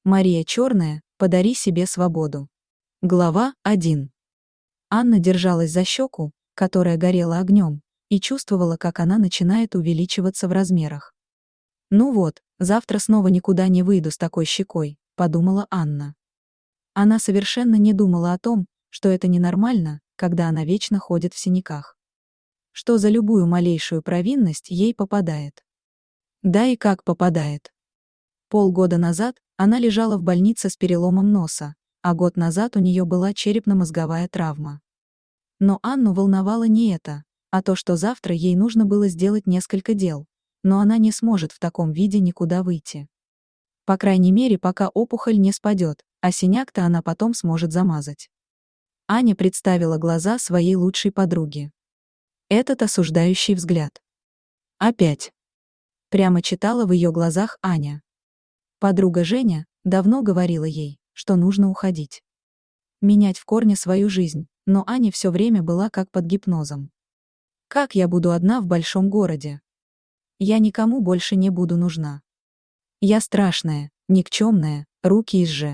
Мария Черная, подари себе свободу. Глава 1. Анна держалась за щеку, которая горела огнем, и чувствовала, как она начинает увеличиваться в размерах. «Ну вот, завтра снова никуда не выйду с такой щекой», — подумала Анна. Она совершенно не думала о том, что это ненормально, когда она вечно ходит в синяках. Что за любую малейшую провинность ей попадает. Да и как попадает. Полгода назад она лежала в больнице с переломом носа, а год назад у нее была черепно-мозговая травма. Но Анну волновало не это, а то, что завтра ей нужно было сделать несколько дел, но она не сможет в таком виде никуда выйти. По крайней мере, пока опухоль не спадет, а синяк-то она потом сможет замазать. Аня представила глаза своей лучшей подруги. Этот осуждающий взгляд. Опять. Прямо читала в ее глазах Аня. Подруга Женя давно говорила ей, что нужно уходить. Менять в корне свою жизнь, но Аня все время была как под гипнозом. Как я буду одна в большом городе? Я никому больше не буду нужна. Я страшная, никчемная, руки изже.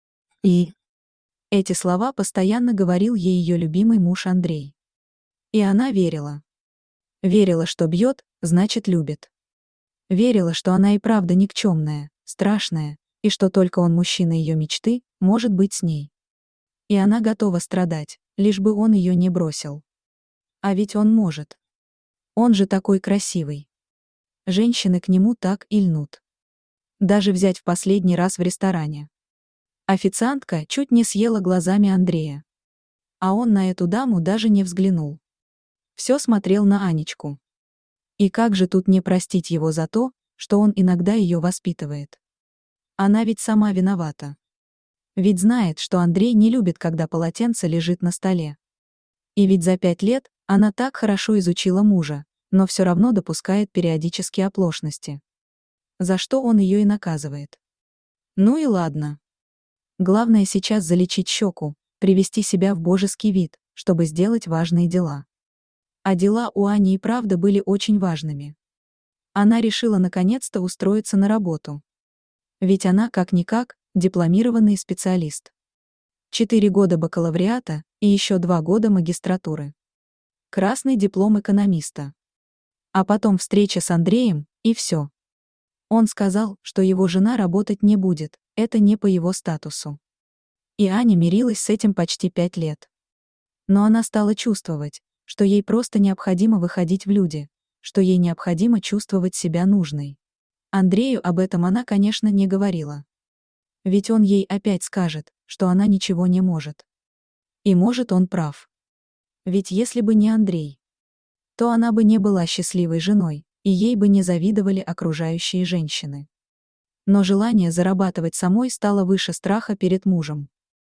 И эти слова постоянно говорил ей ее любимый муж Андрей. И она верила. Верила, что бьет, значит любит. Верила, что она и правда никчемная, страшная, и что только он, мужчина ее мечты, может быть с ней. И она готова страдать, лишь бы он ее не бросил. А ведь он может. Он же такой красивый. Женщины к нему так и льнут. Даже взять в последний раз в ресторане. Официантка чуть не съела глазами Андрея. А он на эту даму даже не взглянул. Все смотрел на Анечку. И как же тут не простить его за то, что он иногда ее воспитывает? Она ведь сама виновата. Ведь знает, что Андрей не любит, когда полотенце лежит на столе. И ведь за 5 лет она так хорошо изучила мужа, но все равно допускает периодические оплошности. За что он ее и наказывает. Ну и ладно. Главное сейчас залечить щеку, привести себя в божеский вид, чтобы сделать важные дела. А дела у Ани и правда были очень важными. Она решила наконец-то устроиться на работу. Ведь она, как-никак, дипломированный специалист. 4 года бакалавриата и еще 2 года магистратуры. Красный диплом экономиста. А потом встреча с Андреем, и все. Он сказал, что его жена работать не будет, это не по его статусу. И Аня мирилась с этим почти 5 лет. Но она стала чувствовать, что ей просто необходимо выходить в люди, что ей необходимо чувствовать себя нужной. Андрею об этом она, конечно, не говорила. Ведь он ей опять скажет, что она ничего не может. И может, он прав. Ведь если бы не Андрей, то она бы не была счастливой женой, и ей бы не завидовали окружающие женщины. Но желание зарабатывать самой стало выше страха перед мужем.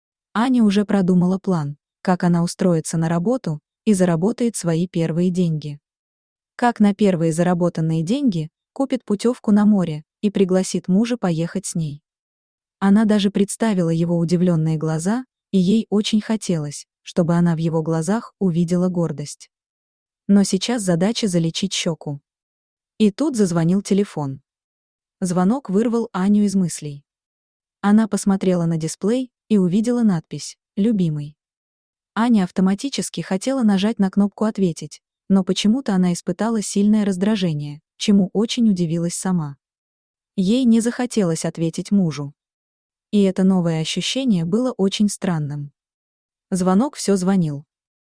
Аня уже продумала план, как она устроится на работу и заработает свои первые деньги. Как на первые заработанные деньги купит путевку на море и пригласит мужа поехать с ней. Она даже представила его удивленные глаза, и ей очень хотелось, чтобы она в его глазах увидела гордость. Но сейчас задача залечить щеку. И тут зазвонил телефон. Звонок вырвал Аню из мыслей. Она посмотрела на дисплей и увидела надпись «Любимый». Аня автоматически хотела нажать на кнопку «Ответить», но почему-то она испытала сильное раздражение, чему очень удивилась сама. Ей не захотелось ответить мужу. И это новое ощущение было очень странным. Звонок все звонил.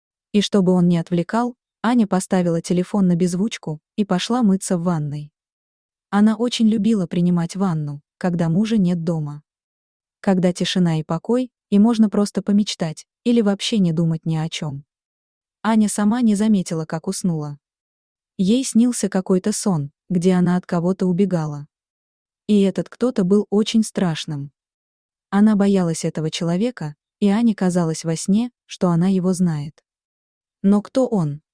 И чтобы он не отвлекал, Аня поставила телефон на беззвучку и пошла мыться в ванной. Она очень любила принимать ванну, когда мужа нет дома. Когда тишина и покой, и можно просто помечтать, или вообще не думать ни о чем. Аня сама не заметила, как уснула. Ей снился какой-то сон, где она от кого-то убегала. И этот кто-то был очень страшным. Она боялась этого человека, и Ане казалось во сне, что она его знает. Но кто он?